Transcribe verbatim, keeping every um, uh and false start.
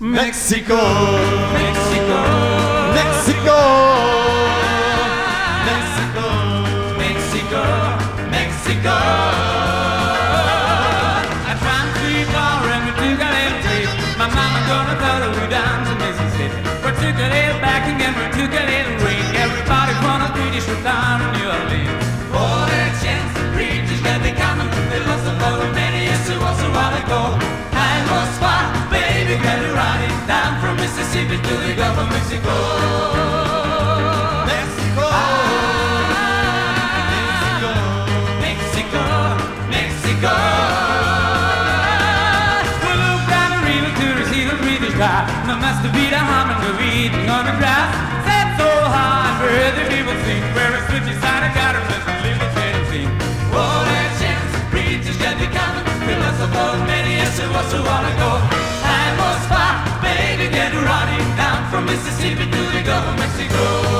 Mexico, Mexico, Mexico, Mexico, Mexico, Mexico. I climbed three car and we took a little trip. My mama gonna follow we down to Mississippi. We took a little back again, we took a little ring. Everybody from the British were down in New Orleans. Oh, that chance the preachers got me coming. They lost a lot of many years, it was a while ago. I was far, baby, got it running down from Mississippi to the Gulf of Mexico. Mexico, Mexico, Mexico. We look down the river to receive the British guy. No master beat a hum and go eating on the grass. Set so high, we heard the people sing. Where a switch inside a got a pleasant little train sing. Oh, that chance, preachers got me coming. We lost about many years, it was a while ago. I was far, baby, get running down from Mississippi to the Gulf of Mexico.